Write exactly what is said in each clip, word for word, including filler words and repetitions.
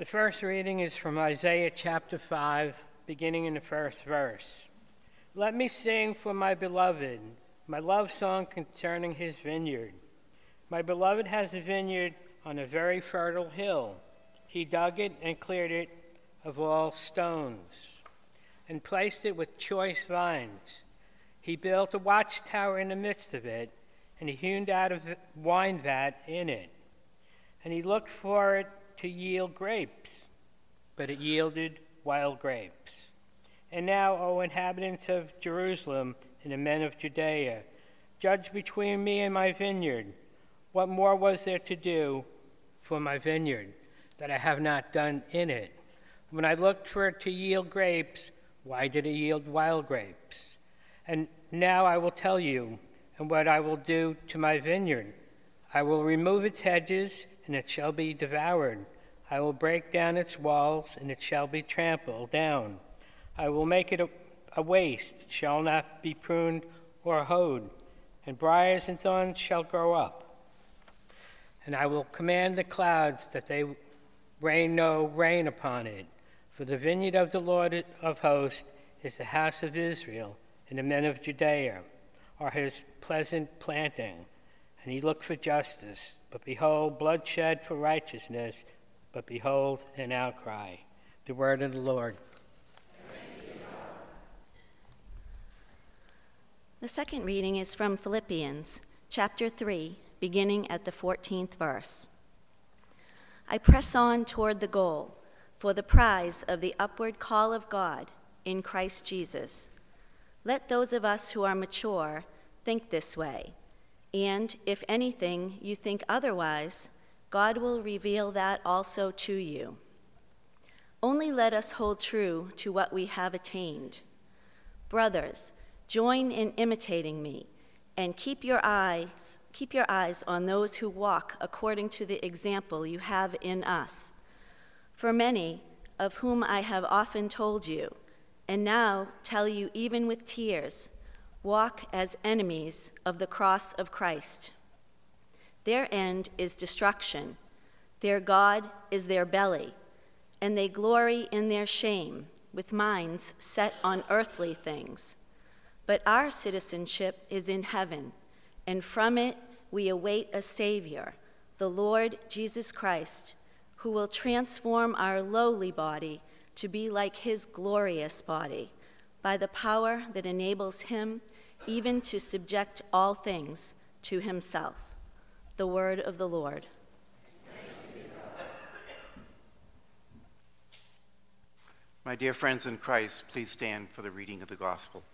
The first reading is from Isaiah chapter five, beginning in the first verse. Let me sing for my beloved, my love song concerning his vineyard. My beloved has a vineyard on a very fertile hill. He dug it and cleared it of all stones, and placed it with choice vines. He built a watchtower in the midst of it, and he hewn out a wine vat in it. And he looked for it to yield grapes, but it yielded wild grapes. And now, O inhabitants of Jerusalem and the men of Judea, judge between me and my vineyard. What more was there to do for my vineyard that I have not done in it? When I looked for it to yield grapes, why did it yield wild grapes? And now I will tell you, and what I will do to my vineyard. I will remove its hedges, and it shall be devoured. I will break down its walls, and it shall be trampled down. I will make it a, a waste, it shall not be pruned or hoed, and briars and thorns shall grow up. And I will command the clouds that they rain no rain upon it. For the vineyard of the Lord of hosts is the house of Israel, and the men of Judea are his pleasant planting. And he looked for justice, but behold, bloodshed for righteousness, but behold, an outcry. The word of the Lord. The second reading is from Philippians, chapter three, beginning at the fourteenth verse. I press on toward the goal, for the prize of the upward call of God in Christ Jesus. Let those of us who are mature think this way, and if anything you think otherwise, God will reveal that also to you. Only let us hold true to what we have attained. Brothers, join in imitating me, and keep your eyes, keep your eyes on those who walk according to the example you have in us. For many, of whom I have often told you, and now tell you even with tears, walk as enemies of the cross of Christ. Their end is destruction. Their God is their belly, and they glory in their shame, with minds set on earthly things. But our citizenship is in heaven, and from it we await a Savior, the Lord Jesus Christ, who will transform our lowly body to be like his glorious body, by the power that enables him even to subject all things to himself. The word of the Lord. My dear friends in Christ, please stand for the reading of the gospel.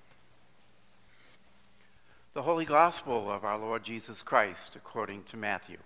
The Holy Gospel of our Lord Jesus Christ according to Matthew.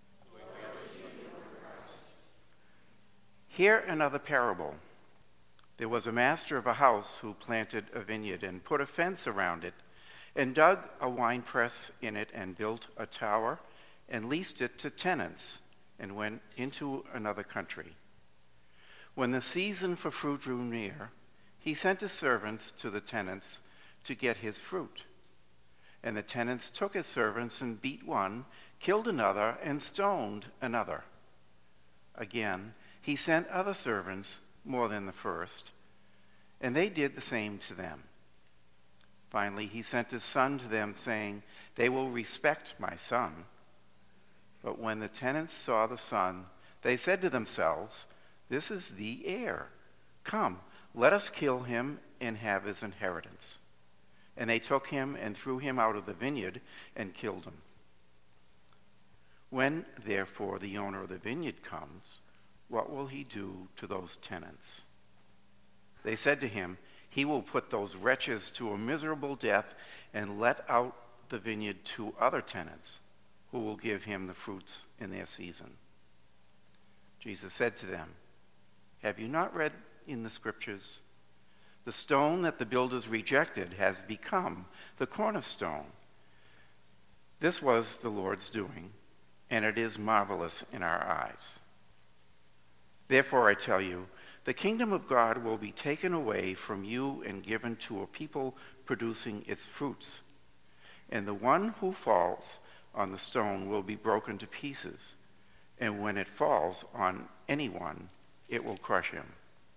Hear another parable. There was a master of a house who planted a vineyard and put a fence around it, and dug a winepress in it, and built a tower, and leased it to tenants, and went into another country. When the season for fruit drew near, he sent his servants to the tenants to get his fruit. And the tenants took his servants and beat one, killed another, and stoned another. Again, he sent other servants, more than the first, and they did the same to them. Finally, he sent his son to them, saying, "They will respect my son." But when the tenants saw the son, they said to themselves, "This is the heir. Come, let us kill him and have his inheritance." And they took him and threw him out of the vineyard and killed him. When, therefore, the owner of the vineyard comes, what will he do to those tenants? They said to him, "He will put those wretches to a miserable death and let out the vineyard to other tenants, who will give him the fruits in their season." Jesus said to them, "Have you not read in the scriptures? The stone that the builders rejected has become the cornerstone. This was the Lord's doing, and it is marvelous in our eyes. Therefore I tell you, the kingdom of God will be taken away from you and given to a people producing its fruits. And the one who falls on the stone will be broken to pieces, and when it falls on anyone, it will crush him.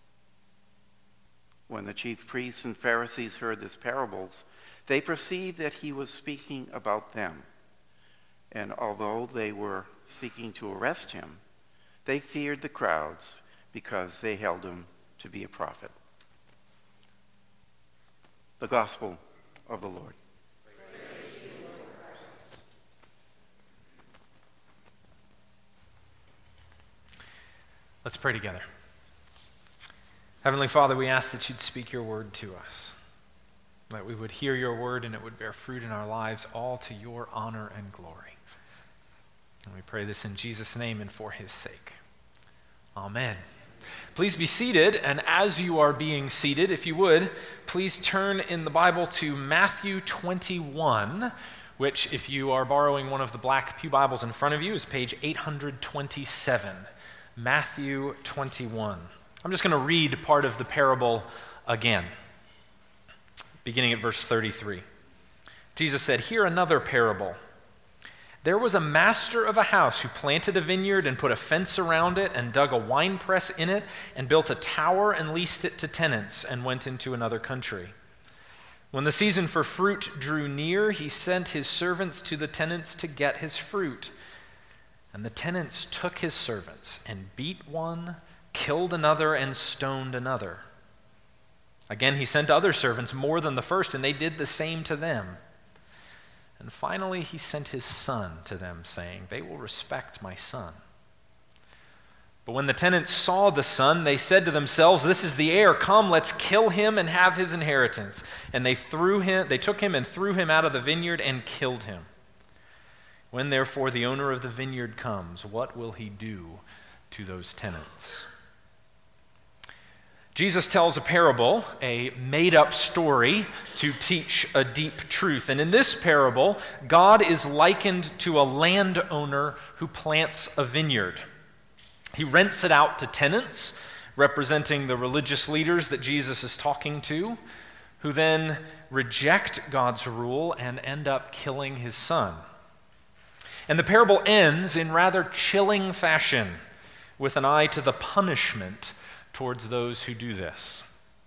When the chief priests and Pharisees heard this parables, they perceived that he was speaking about them. And although they were seeking to arrest him, they feared the crowds because they held him to be a prophet. The Gospel of the Lord. Let's pray together. Heavenly Father, we ask that you'd speak your word to us, that we would hear your word and it would bear fruit in our lives, all to your honor and glory. And we pray this in Jesus' name and for his sake. Amen. Please be seated, and as you are being seated, if you would, please turn in the Bible to Matthew twenty-one, which, if you are borrowing one of the black pew Bibles in front of you, is page eight hundred twenty-seven. Matthew twenty-one. I'm just going to read part of the parable again, beginning at verse thirty-three. Jesus said, "Hear another parable. There was a master of a house who planted a vineyard and put a fence around it and dug a winepress in it and built a tower and leased it to tenants and went into another country. When the season for fruit drew near, he sent his servants to the tenants to get his fruit. And the tenants took his servants and beat one, killed another, and stoned another. Again, he sent other servants more than the first, and they did the same to them. And finally, he sent his son to them, saying, 'They will respect my son.' But when the tenants saw the son, they said to themselves, 'This is the heir. Come, let's kill him and have his inheritance.' And they threw him, they took him and threw him out of the vineyard and killed him. When therefore the owner of the vineyard comes, what will he do to those tenants?" Jesus tells a parable, a made-up story, to teach a deep truth. And in this parable, God is likened to a landowner who plants a vineyard. He rents it out to tenants, representing the religious leaders that Jesus is talking to, who then reject God's rule and end up killing his son. And the parable ends in rather chilling fashion, with an eye to the punishment towards those who do this.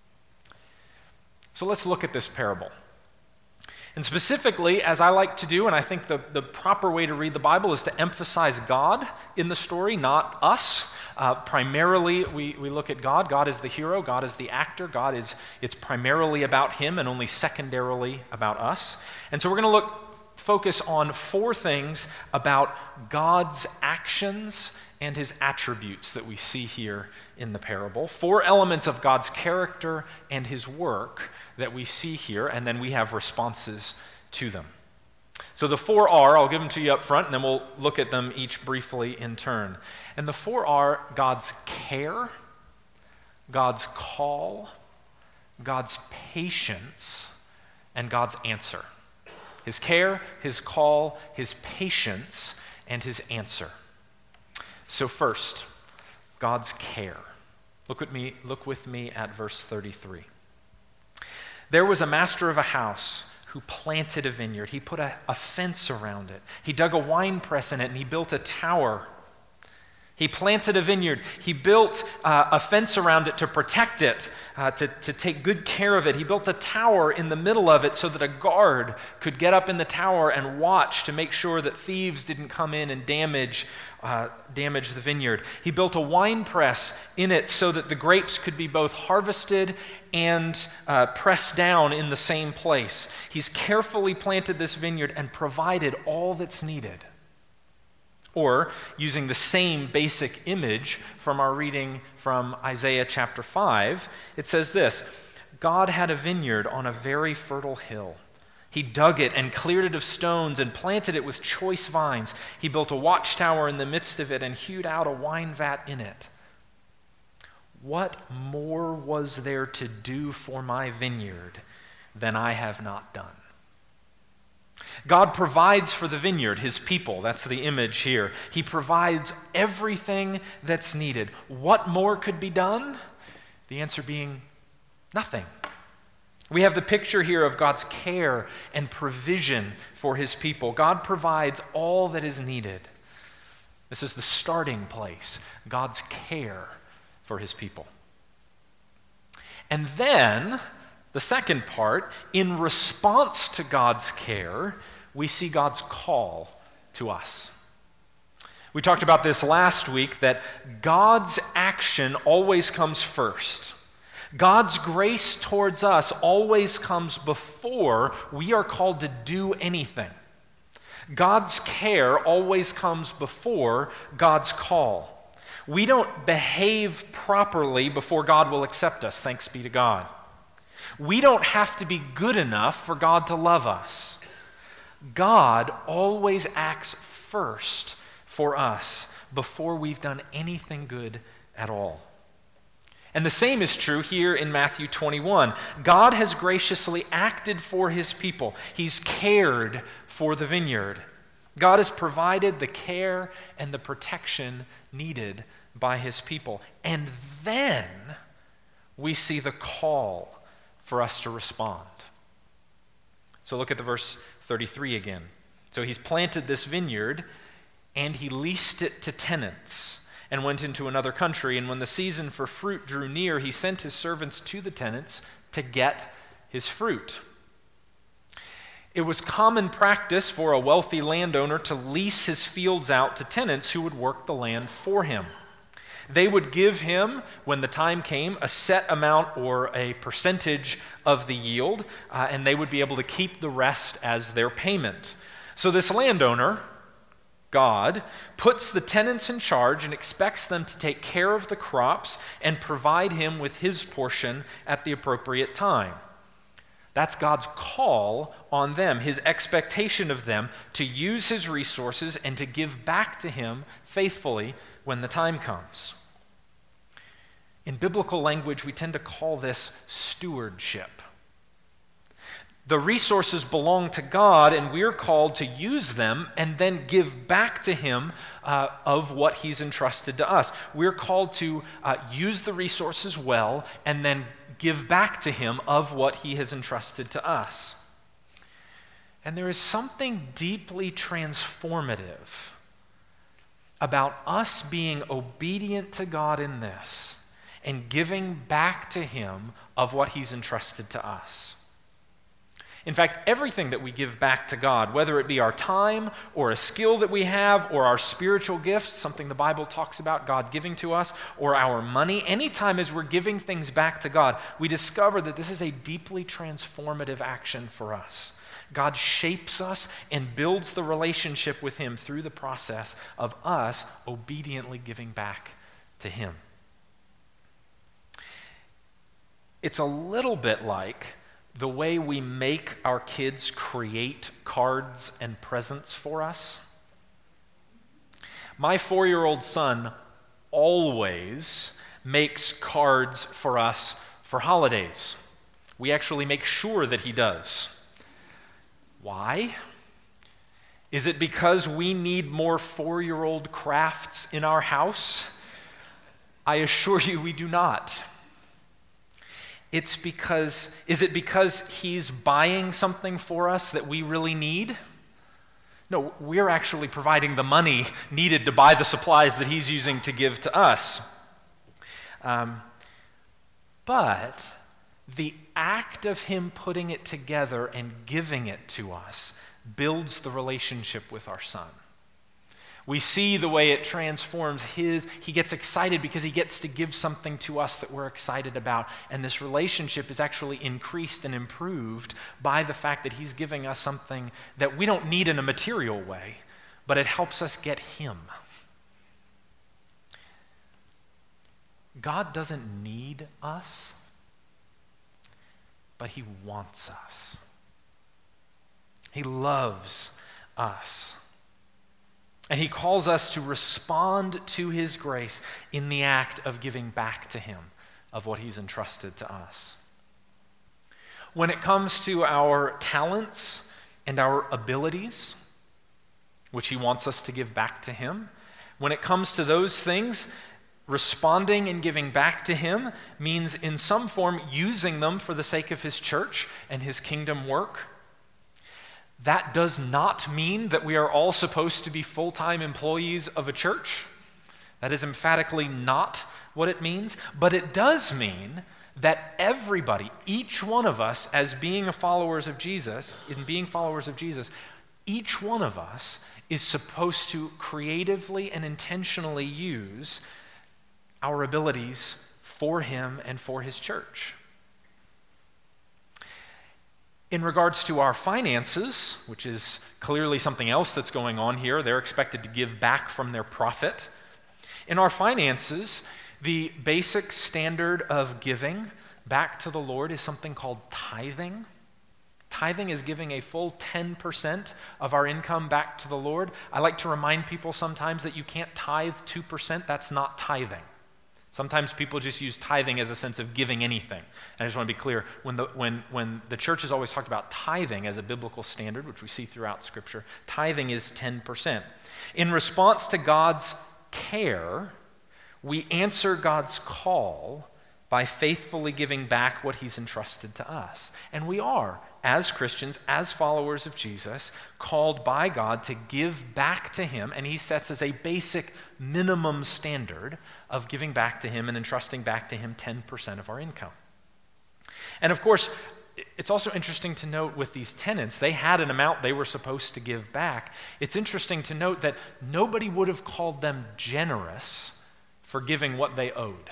So let's look at this parable. And specifically, as I like to do, and I think the, the proper way to read the Bible is to emphasize God in the story, not us. Uh, primarily, we, we look at God. God is the hero. God is the actor. God is, it's primarily about him and only secondarily about us. And so we're going to look focus on four things about God's actions and his attributes that we see here in the parable. Four elements of God's character and his work that we see here, and then we have responses to them. So the four are, I'll give them to you up front, and then we'll look at them each briefly in turn. And the four are God's care, God's call, God's patience, and God's answer. His care, his call, his patience, and his answer. So first, God's care. Look with me, look with me at verse thirty-three. There was a master of a house who planted a vineyard. He put a, a fence around it. He dug a winepress in it, and he built a tower. He planted a vineyard. He built uh, a fence around it to protect it, uh, to, to take good care of it. He built a tower in the middle of it so that a guard could get up in the tower and watch to make sure that thieves didn't come in and damage, uh, damage the vineyard. He built a wine press in it so that the grapes could be both harvested and uh, pressed down in the same place. He's carefully planted this vineyard and provided all that's needed. Or, using the same basic image from our reading from Isaiah chapter five, it says this: God had a vineyard on a very fertile hill. He dug it and cleared it of stones and planted it with choice vines. He built a watchtower in the midst of it and hewed out a wine vat in it. What more was there to do for my vineyard than I have not done? God provides for the vineyard, his people. That's the image here. He provides everything that's needed. What more could be done? The answer being nothing. We have the picture here of God's care and provision for his people. God provides all that is needed. This is the starting place, God's care for his people. And then, the second part, in response to God's care, we see God's call to us. We talked about this last week, that God's action always comes first. God's grace towards us always comes before we are called to do anything. God's care always comes before God's call. We don't behave properly before God will accept us, thanks be to God. We don't have to be good enough for God to love us. God always acts first for us before we've done anything good at all. And the same is true here in Matthew twenty-one. God has graciously acted for his people. He's cared for the vineyard. God has provided the care and the protection needed by his people. And then we see the call for us to respond. So look at the verse thirty-three again. So he's planted this vineyard, and he leased it to tenants and went into another country. And when the season for fruit drew near, he sent his servants to the tenants to get his fruit. It was common practice for a wealthy landowner to lease his fields out to tenants who would work the land for him. They would give him, when the time came, a set amount or a percentage of the yield, uh, and they would be able to keep the rest as their payment. So this landowner, God, puts the tenants in charge and expects them to take care of the crops and provide him with his portion at the appropriate time. That's God's call on them, his expectation of them to use his resources and to give back to him faithfully when the time comes. In biblical language, we tend to call this stewardship. The resources belong to God, and we're called to use them and then give back to him uh, of what he's entrusted to us. We're called to uh, use the resources well and then give back to him of what he has entrusted to us. And there is something deeply transformative about us being obedient to God in this and giving back to him of what he's entrusted to us. In fact, everything that we give back to God, whether it be our time or a skill that we have or our spiritual gifts, something the Bible talks about God giving to us, or our money, anytime as we're giving things back to God, we discover that this is a deeply transformative action for us. God shapes us and builds the relationship with him through the process of us obediently giving back to him. It's a little bit like the way we make our kids create cards and presents for us. My four-year-old son always makes cards for us for holidays. We actually make sure that he does. Why? Is it because we need more four-year-old crafts in our house? I assure you we do not. It's because, is it because he's buying something for us that we really need? No, we're actually providing the money needed to buy the supplies that he's using to give to us. Um, but the act of him putting it together and giving it to us builds the relationship with our son. We see the way it transforms his, he gets excited because he gets to give something to us that we're excited about. And this relationship is actually increased and improved by the fact that he's giving us something that we don't need in a material way, but it helps us get him. God doesn't need us, but he wants us. He loves us. And he calls us to respond to his grace in the act of giving back to him of what he's entrusted to us. When it comes to our talents and our abilities, which he wants us to give back to him, when it comes to those things, responding and giving back to him means in some form using them for the sake of his church and his kingdom work. That does not mean that we are all supposed to be full-time employees of a church. That is emphatically not what it means, but it does mean that everybody, each one of us, as being followers of Jesus, in being followers of Jesus, each one of us is supposed to creatively and intentionally use our abilities for him and for his church. In regards to our finances, which is clearly something else that's going on here, they're expected to give back from their profit. In our finances, the basic standard of giving back to the Lord is something called tithing. Tithing is giving a full ten percent of our income back to the Lord. I like to remind people sometimes that you can't tithe two percent. That's not tithing. Sometimes people just use tithing as a sense of giving anything. And I just want to be clear, when the, when, when the church has always talked about tithing as a biblical standard, which we see throughout Scripture, tithing is ten percent. In response to God's care, we answer God's call by faithfully giving back what he's entrusted to us. And we are, as Christians, as followers of Jesus, called by God to give back to him, and he sets as a basic minimum standard of giving back to him and entrusting back to him ten percent of our income. And of course, it's also interesting to note with these tenants, they had an amount they were supposed to give back. It's interesting to note that nobody would have called them generous for giving what they owed.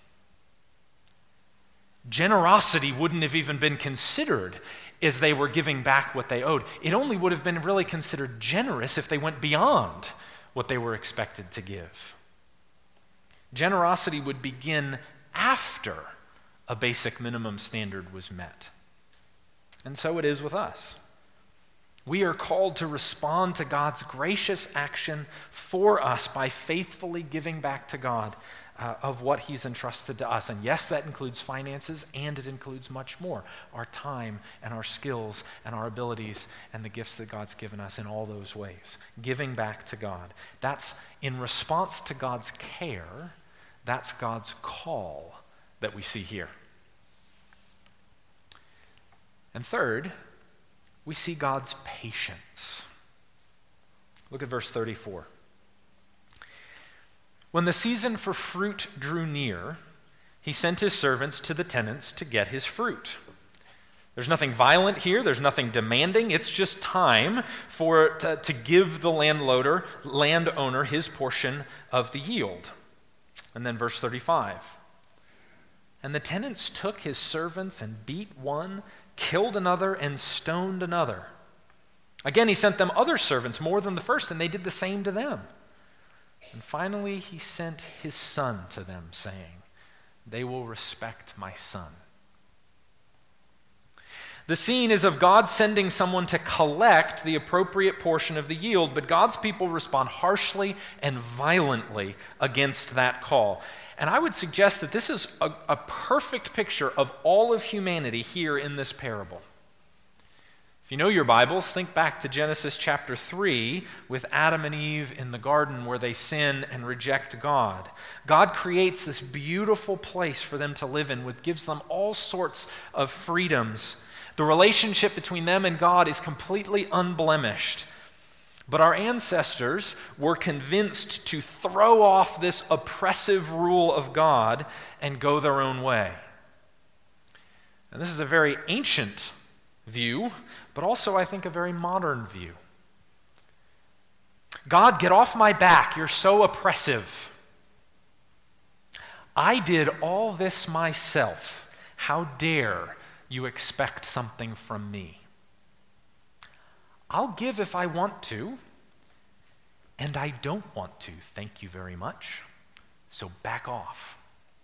Generosity wouldn't have even been considered as they were giving back what they owed. It only would have been really considered generous if they went beyond what they were expected to give. Generosity would begin after a basic minimum standard was met. And so it is with us. We are called to respond to God's gracious action for us by faithfully giving back to God uh, of what he's entrusted to us. And yes, that includes finances, and it includes much more. Our time and our skills and our abilities and the gifts that God's given us in all those ways. Giving back to God. That's in response to God's care. That's God's call that we see here. And third, we see God's patience. Look at verse thirty-four. When the season for fruit drew near, he sent his servants to the tenants to get his fruit. There's nothing violent here. There's nothing demanding. It's just time for to, to give the landlord, landowner his portion of the yield. And then verse thirty-five. And the tenants took his servants and beat one, killed another, and stoned another. Again, he sent them other servants, more than the first, and they did the same to them. And finally, he sent his son to them, saying, "They will respect my son." The scene is of God sending someone to collect the appropriate portion of the yield, but God's people respond harshly and violently against that call. And I would suggest that this is a, a perfect picture of all of humanity here in this parable. If you know your Bibles, think back to Genesis chapter three with Adam and Eve in the garden where they sin and reject God. God creates this beautiful place for them to live in, which gives them all sorts of freedoms. The relationship between them and God is completely unblemished. But our ancestors were convinced to throw off this oppressive rule of God and go their own way. And this is a very ancient view, but also I think a very modern view. God, get off my back. You're so oppressive. I did all this myself. How dare you expect something from me? I'll give if I want to, and I don't want to, thank you very much, so back off.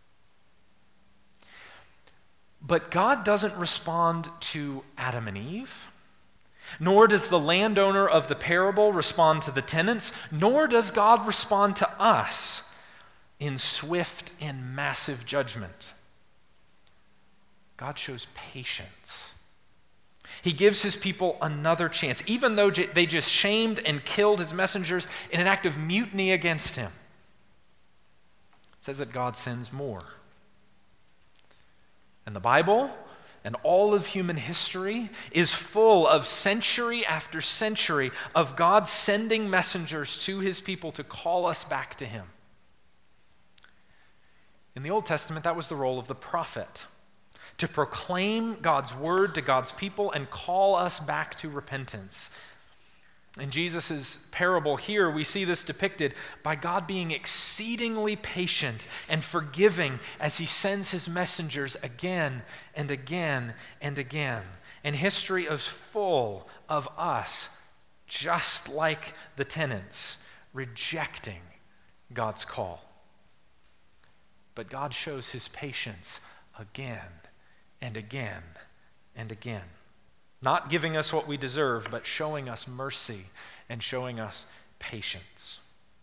But God doesn't respond to Adam and Eve, nor does the landowner of the parable respond to the tenants, nor does God respond to us in swift and massive judgment. God shows patience. He gives his people another chance, even though they just shamed and killed his messengers in an act of mutiny against him. It says that God sends more. And the Bible and all of human history is full of century after century of God sending messengers to his people to call us back to him. In In the Old Testament, that was the role of the prophet, to proclaim God's word to God's people and call us back to repentance. In Jesus' parable here, we see this depicted by God being exceedingly patient and forgiving as he sends his messengers again and again and again. And history is full of us, just like the tenants, rejecting God's call. But God shows his patience again and again and again. Not giving us what we deserve, but showing us mercy and showing us patience.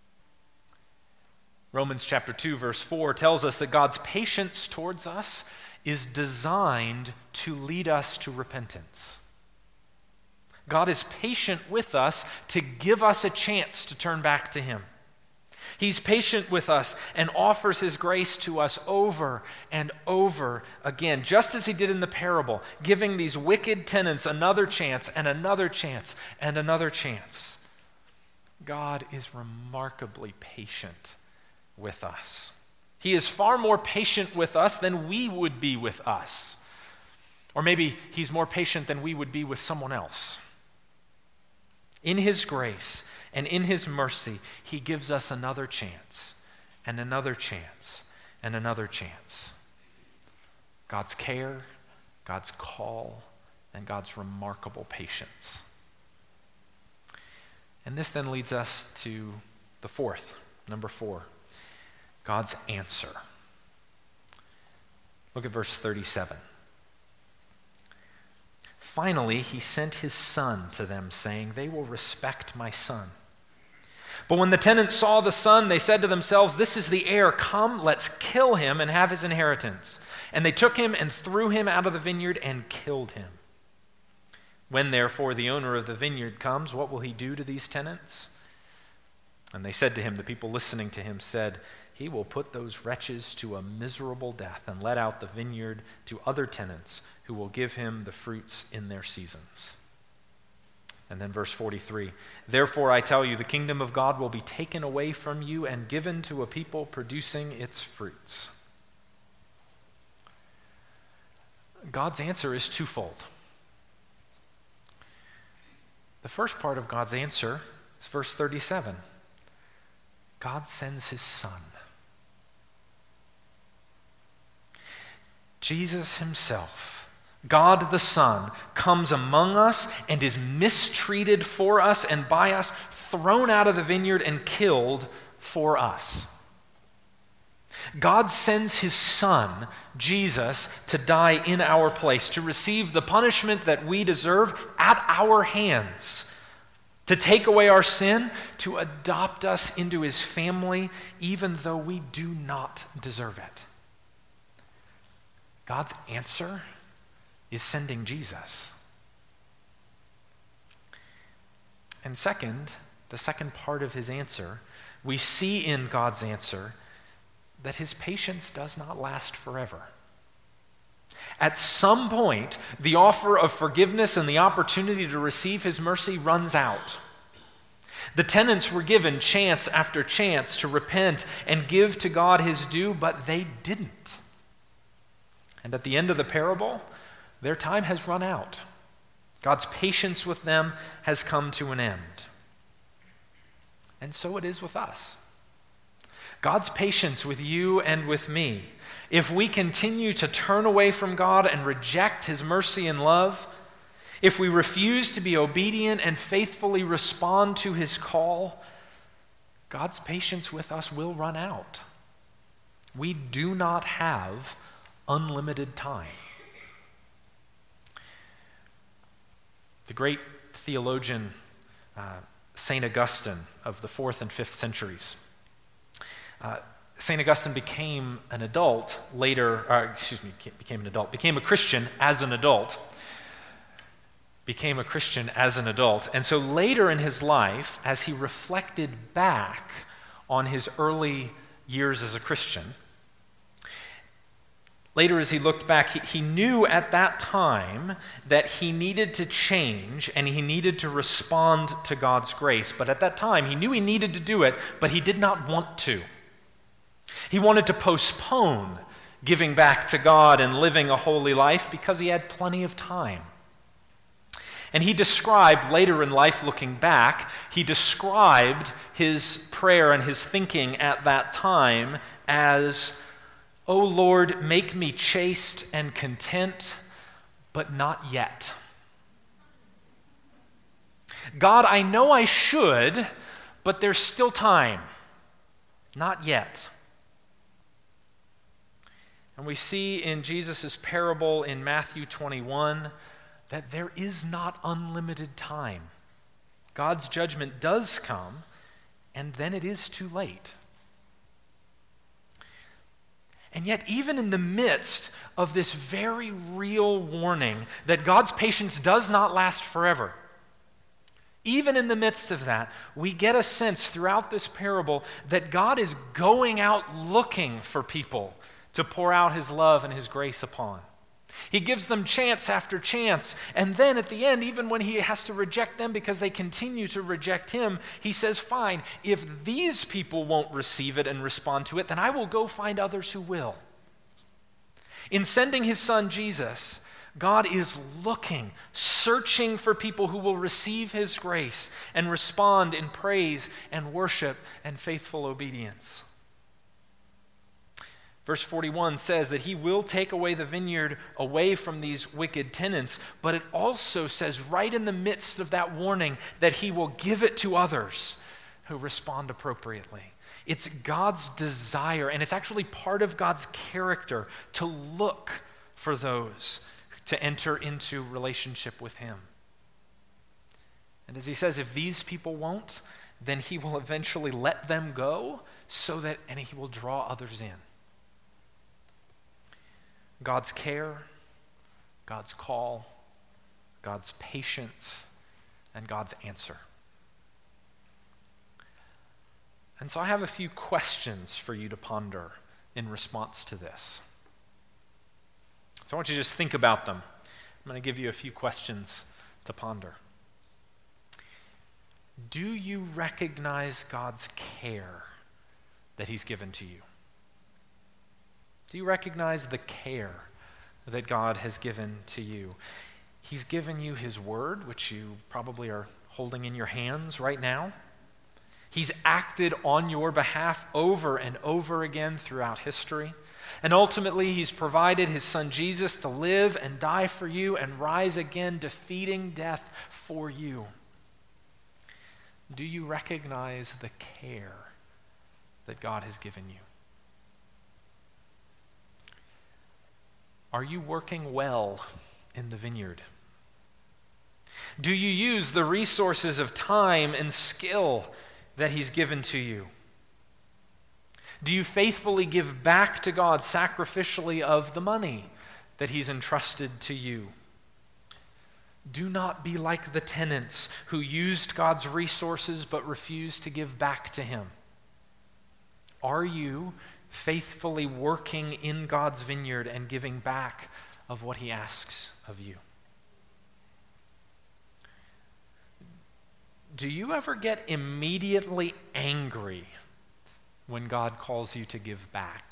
Romans chapter two, verse four tells us that God's patience towards us is designed to lead us to repentance. God is patient with us to give us a chance to turn back to him. He's patient with us and offers his grace to us over and over again, just as he did in the parable, giving these wicked tenants another chance and another chance and another chance. God is remarkably patient with us. He is far more patient with us than we would be with us. Or maybe he's more patient than we would be with someone else. In his grace and in his mercy, he gives us another chance and another chance and another chance. God's care, God's call, and God's remarkable patience. And this then leads us to the fourth, number four, God's answer. Look at verse thirty-seven. Finally, he sent his son to them, saying, "They will respect my son." But when the tenants saw the son, they said to themselves, "This is the heir. Come, let's kill him and have his inheritance." And they took him and threw him out of the vineyard and killed him. When therefore the owner of the vineyard comes, what will he do to these tenants? And they said to him, the people listening to him said, "He will put those wretches to a miserable death and let out the vineyard to other tenants who will give him the fruits in their seasons." And then verse forty-three, "Therefore I tell you, the kingdom of God will be taken away from you and given to a people producing its fruits." God's answer is twofold. The first part of God's answer is verse thirty-seven. God sends his son. Jesus himself, God the Son, comes among us and is mistreated for us and by us, thrown out of the vineyard and killed for us. God sends his son, Jesus, to die in our place, to receive the punishment that we deserve at our hands, to take away our sin, to adopt us into his family, even though we do not deserve it. God's answer is sending Jesus. And second, the second part of his answer, we see in God's answer that his patience does not last forever. At some point, the offer of forgiveness and the opportunity to receive his mercy runs out. The tenants were given chance after chance to repent and give to God his due, but they didn't. And at the end of the parable, their time has run out. God's patience with them has come to an end. And so it is with us. God's patience with you and with me, if we continue to turn away from God and reject his mercy and love, if we refuse to be obedient and faithfully respond to his call, God's patience with us will run out. We do not have unlimited time. The great theologian uh, Saint Augustine of the fourth and fifth centuries, uh, Saint Augustine became an adult later, uh, excuse me, became an adult, became a Christian as an adult, became a Christian as an adult. And so later in his life, as he reflected back on his early years as a Christian, later as he looked back, he, he knew at that time that he needed to change and he needed to respond to God's grace. But at that time, he knew he needed to do it, but he did not want to. He wanted to postpone giving back to God and living a holy life because he had plenty of time. And he described, later in life looking back, he described his prayer and his thinking at that time as, "O Lord, make me chaste and content, but not yet. God, I know I should, but there's still time. Not yet." And we see in Jesus' parable in Matthew twenty-one that there is not unlimited time. God's judgment does come, and then it is too late. And yet, even in the midst of this very real warning that God's patience does not last forever, even in the midst of that, we get a sense throughout this parable that God is going out looking for people to pour out his love and his grace upon. He gives them chance after chance, and then at the end, even when he has to reject them because they continue to reject him, he says, fine, if these people won't receive it and respond to it, then I will go find others who will. In sending his son Jesus, God is looking, searching for people who will receive his grace and respond in praise and worship and faithful obedience. Verse forty-one says that he will take away the vineyard away from these wicked tenants, but it also says right in the midst of that warning that he will give it to others who respond appropriately. It's God's desire, and it's actually part of God's character to look for those to enter into relationship with him. And as he says, if these people won't, then he will eventually let them go so that, and he will draw others in. God's care, God's call, God's patience, and God's answer. And so I have a few questions for you to ponder in response to this. So I want you to just think about them. I'm going to give you a few questions to ponder. Do you recognize God's care that he's given to you? Do you recognize the care that God has given to you? He's given you his word, which you probably are holding in your hands right now. He's acted on your behalf over and over again throughout history. And ultimately, he's provided his son Jesus to live and die for you and rise again, defeating death for you. Do you recognize the care that God has given you? Are you working well in the vineyard? Do you use the resources of time and skill that he's given to you? Do you faithfully give back to God sacrificially of the money that he's entrusted to you? Do not be like the tenants who used God's resources but refused to give back to him. Are you faithfully working in God's vineyard and giving back of what he asks of you? Do you ever get immediately angry when God calls you to give back?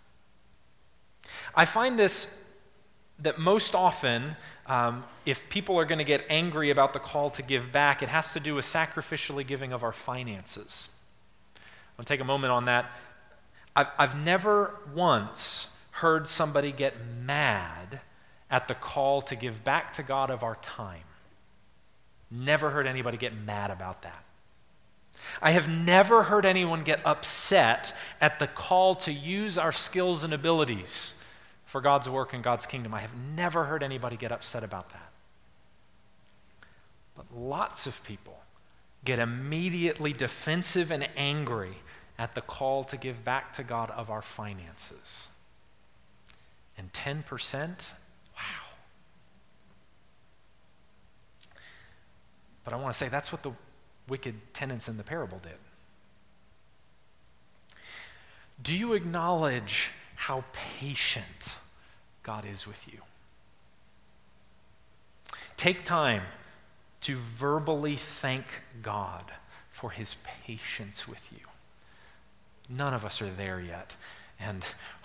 I find this that most often, um, if people are going to get angry about the call to give back, it has to do with sacrificially giving of our finances. I'll take a moment on that. I've, I've never once heard somebody get mad at the call to give back to God of our time. Never heard anybody get mad about that. I have never heard anyone get upset at the call to use our skills and abilities for God's work and God's kingdom. I have never heard anybody get upset about that. But lots of people get immediately defensive and angry at the call to give back to God of our finances. And ten percent, wow. But I want to say that's what the wicked tenants in the parable did. Do you acknowledge how patient God is with you? Take time to verbally thank God for his patience with you. None of us are there yet. And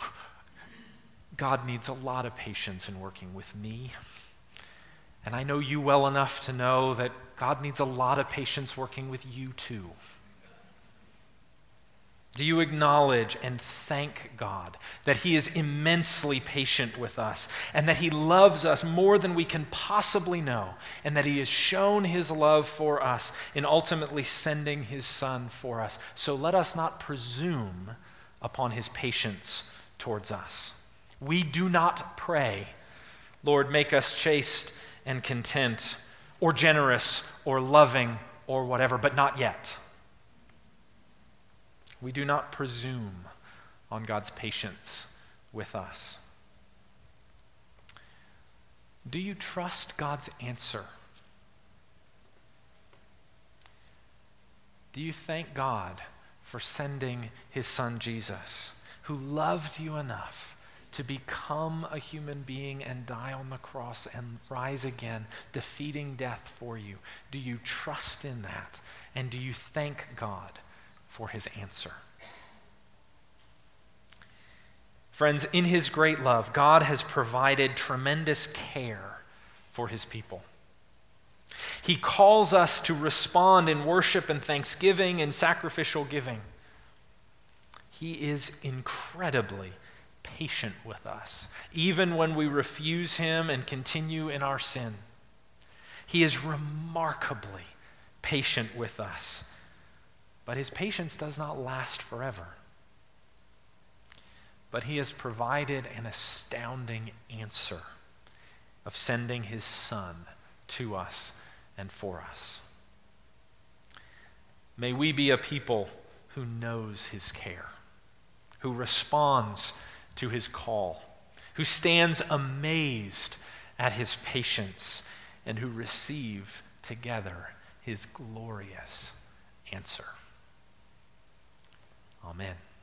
God needs a lot of patience in working with me. And I know you well enough to know that God needs a lot of patience working with you too. Do you acknowledge and thank God that he is immensely patient with us and that he loves us more than we can possibly know, and that he has shown his love for us in ultimately sending his Son for us? So let us not presume upon his patience towards us. We do not pray, Lord, make us chaste and content, or generous, or loving, or whatever, but not yet. We do not presume on God's patience with us. Do you trust God's answer? Do you thank God for sending his Son Jesus, who loved you enough to become a human being and die on the cross and rise again, defeating death for you? Do you trust in that? And do you thank God for his answer? Friends, in his great love, God has provided tremendous care for his people. He calls us to respond in worship and thanksgiving and sacrificial giving. He is incredibly patient with us, even when we refuse him and continue in our sin. He is remarkably patient with us, but his patience does not last forever. But he has provided an astounding answer of sending his Son to us and for us. May we be a people who knows his care, who responds to his call, who stands amazed at his patience, and who receive together his glorious answer. Amen.